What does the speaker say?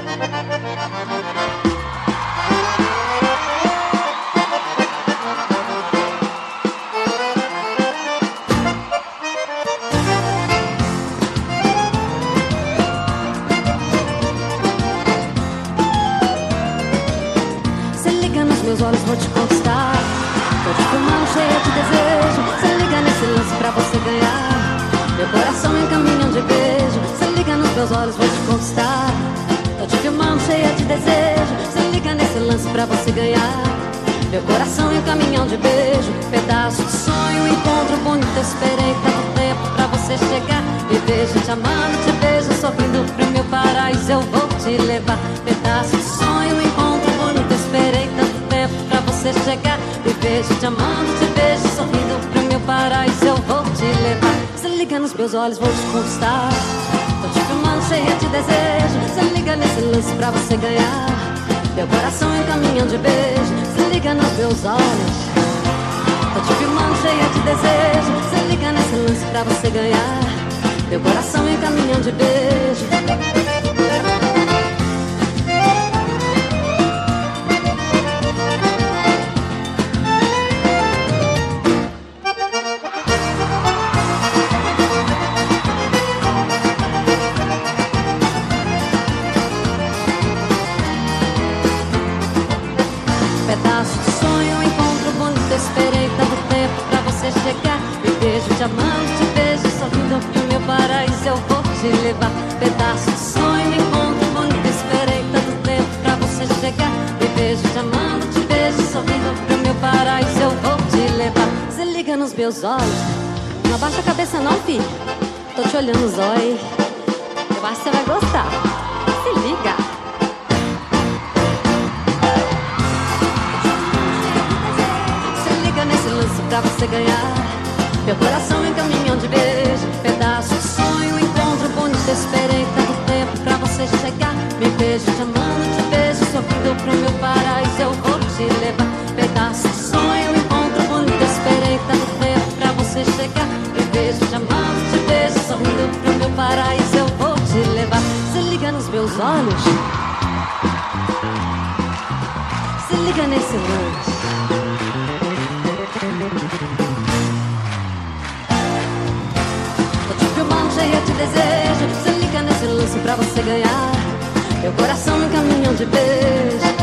Meus olhos vou te conquistar. Tô te filmando cheia de desejo. Se liga nesse lance pra você ganhar. Meu coração encaminha de beijo. Se liga nos meus olhos, vou te conquistar. Tô te filmando cheia de desejo. Se liga nesse lance pra você ganhar. Meu coração em caminhão de beijo. Pedaço de sonho, encontro bonito. Esperei tanto tempo pra você chegar. Me vejo te amando, te vejo sorrindo. Pro meu paraíso eu vou te levar. Pedaço de sonho, encontro bonito. Esperei tanto pra você chegar. Me vejo te amando, te vejo sorrindo. Pro meu paraíso eu vou te levar. Se liga nos meus olhos, vou te conquistar. Tô te filmando cheia de desejo. Se liga nesse lance pra você ganhar. Meu coração em caminhão de beijo. Se liga nos meus olhos. Tô te filmando cheia de desejo. Se liga nesse lance pra você ganhar. Meu coração em caminhão de beijo. Pedaço de sonho, encontro bonito. Esperei tanto tempo pra você chegar. Me vejo te amando, te vejo sorrindo. Pro meu paraíso eu vou te levar. Pedaço de sonho, encontro bonito. Esperei tanto tempo pra você chegar. Me vejo te amando, te vejo sorrindo. Pro meu paraíso eu vou te levar. Se liga nos meus olhos. Não abaixa a cabeça não, filho. Tô te olhando os olhos. Eu acho que você vai gostar. Se liga. Nesse lance pra você ganhar. Meu coração em caminhão de beijo. Pedaço de sonho, encontro bonito. Esperei tanto tempo pra você chegar. Me vejo te amando, te vejo sorrindo. Pro meu paraíso eu vou te levar. Pedaço de sonho, encontro bonito. Esperei tanto tempo pra você chegar. Me vejo te amando, te vejo sorrindo. Pro meu paraíso eu vou te levar. Se liga nos meus olhos. Se liga nesse lance. Tô te filmando cheia de desejo. Se liga nesse lance pra você ganhar. Meu coração em caminhão de beijo.